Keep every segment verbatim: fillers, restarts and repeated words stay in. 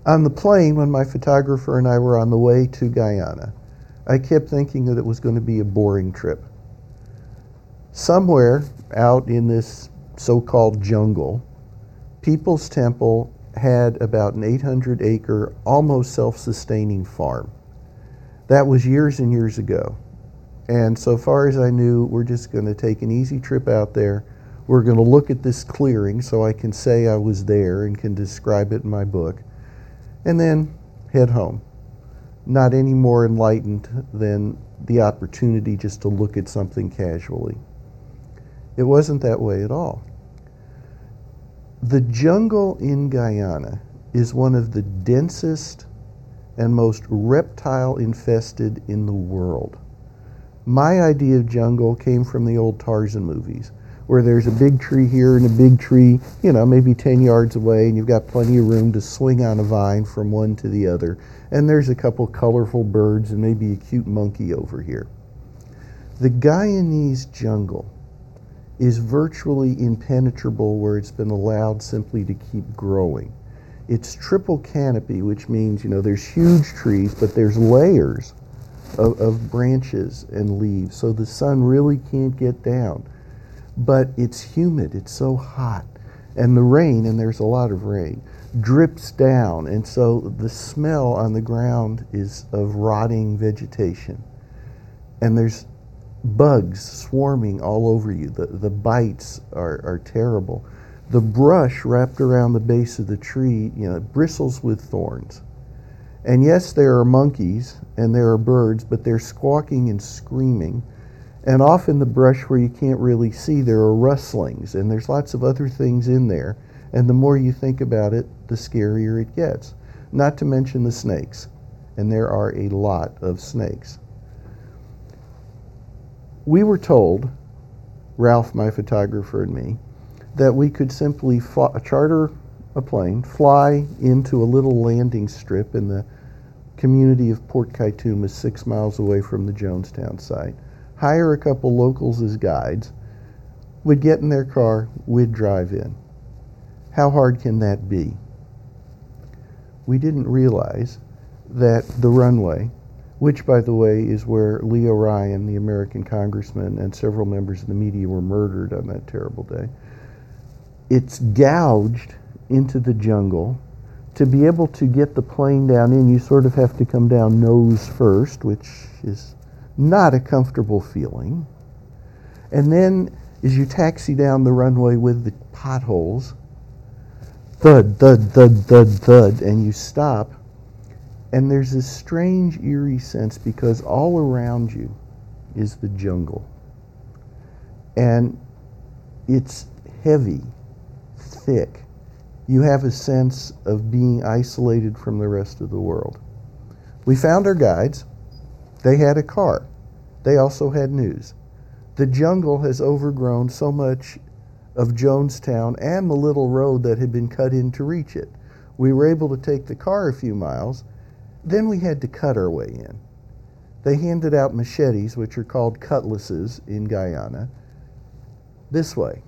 On the plane, when my photographer and I were on the way to Guyana, I kept thinking that it was going to be a boring trip. Somewhere out in this so-called jungle, People's Temple had about an eight hundred acre, almost self-sustaining farm. That was years and years ago. And so far as I knew, we're just going to take an easy trip out there. We're going to look at this clearing so I can say I was there and can describe it in my book, and then head home. Not any more enlightened than the opportunity just to look at something casually. It wasn't that way at all. The jungle in Guyana is one of the densest and most reptile-infested in the world. My idea of jungle came from the old Tarzan movies, where there's a big tree here and a big tree, you know, maybe ten yards away, and you've got plenty of room to swing on a vine from one to the other. And there's a couple colorful birds and maybe a cute monkey over here. The Guyanese jungle is virtually impenetrable where it's been allowed simply to keep growing. It's triple canopy, which means, you know, there's huge trees, but there's layers of, of branches and leaves, so the sun really can't get down. But it's humid, it's so hot, and the rain, and there's a lot of rain, drips down, and so the smell on the ground is of rotting vegetation. And there's bugs swarming all over you. The, the bites are, are terrible. The brush wrapped around the base of the tree, you know, bristles with thorns. And yes, there are monkeys and there are birds, but they're squawking and screaming. And off in the brush where you can't really see, there are rustlings, and there's lots of other things in there. And the more you think about it, the scarier it gets. Not to mention the snakes. And there are a lot of snakes. We were told, Ralph, my photographer, and me, that we could simply fly, charter a plane, fly into a little landing strip in the community of Port Kaituma, six miles away from the Jonestown site, hire a couple locals as guides, we'd get in their car, we'd drive in. How hard can that be? We didn't realize that the runway, which, by the way, is where Leo Ryan, the American congressman, and several members of the media were murdered on that terrible day, it's gouged into the jungle. To be able to get the plane down in, you sort of have to come down nose first, which is not a comfortable feeling. And then as you taxi down the runway with the potholes, thud, thud, thud, thud, thud, and you stop, and there's this strange, eerie sense because all around you is the jungle. And it's heavy, thick. You have a sense of being isolated from the rest of the world. We found our guides. They had a car. They also had news. The jungle has overgrown so much of Jonestown and the little road that had been cut in to reach it. We were able to take the car a few miles. Then we had to cut our way in. They handed out machetes, which are called cutlasses in Guyana, this way.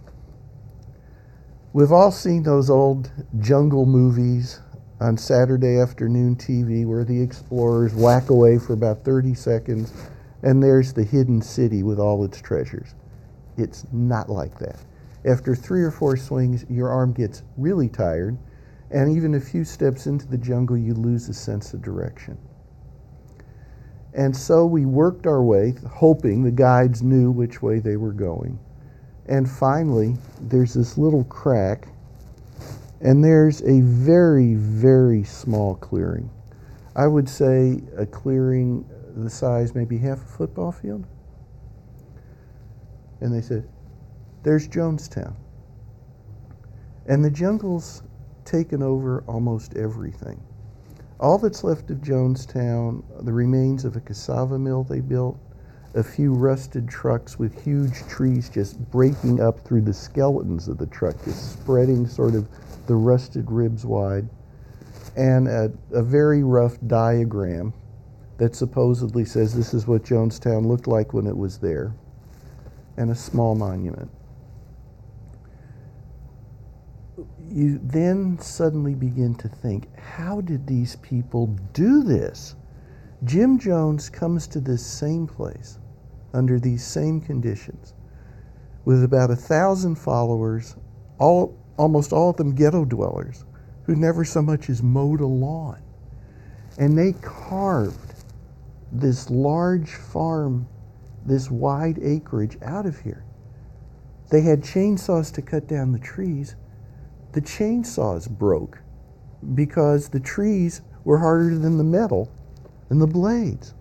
We've all seen those old jungle movies on Saturday afternoon T V where the explorers whack away for about thirty seconds and there's the hidden city with all its treasures. It's not like that. After three or four swings, your arm gets really tired, and even a few steps into the jungle, you lose a sense of direction. And so we worked our way, hoping the guides knew which way they were going. And finally, there's this little crack, and there's a very, very small clearing. I would say a clearing the size maybe half a football field. And they said, there's Jonestown. And the jungle's taken over almost everything. All that's left of Jonestown, the remains of a cassava mill they built, a few rusted trucks with huge trees just breaking up through the skeletons of the truck, just spreading sort of the rusted ribs wide, and a, a very rough diagram that supposedly says this is what Jonestown looked like when it was there, and a small monument. you then suddenly begin to think, how did these people do this? Jim Jones comes to this same place under these same conditions with about a thousand followers, all almost all of them ghetto dwellers who never so much as mowed a lawn. And they carved this large farm, this wide acreage out of here. They had chainsaws to cut down the trees. The chainsaws broke because the trees were harder than the metal and the blades.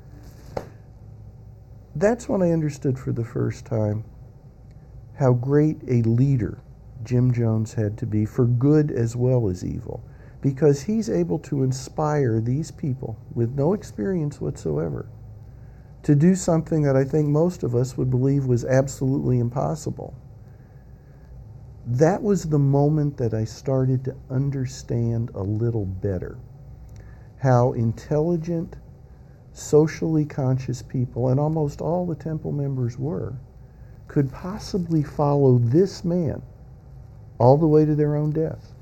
That's when I understood for the first time how great a leader Jim Jones had to be, for good as well as evil, because he's able to inspire these people with no experience whatsoever to do something that I think most of us would believe was absolutely impossible. That was the moment that I started to understand a little better how intelligent, socially conscious people, and almost all the temple members were, could possibly follow this man all the way to their own death.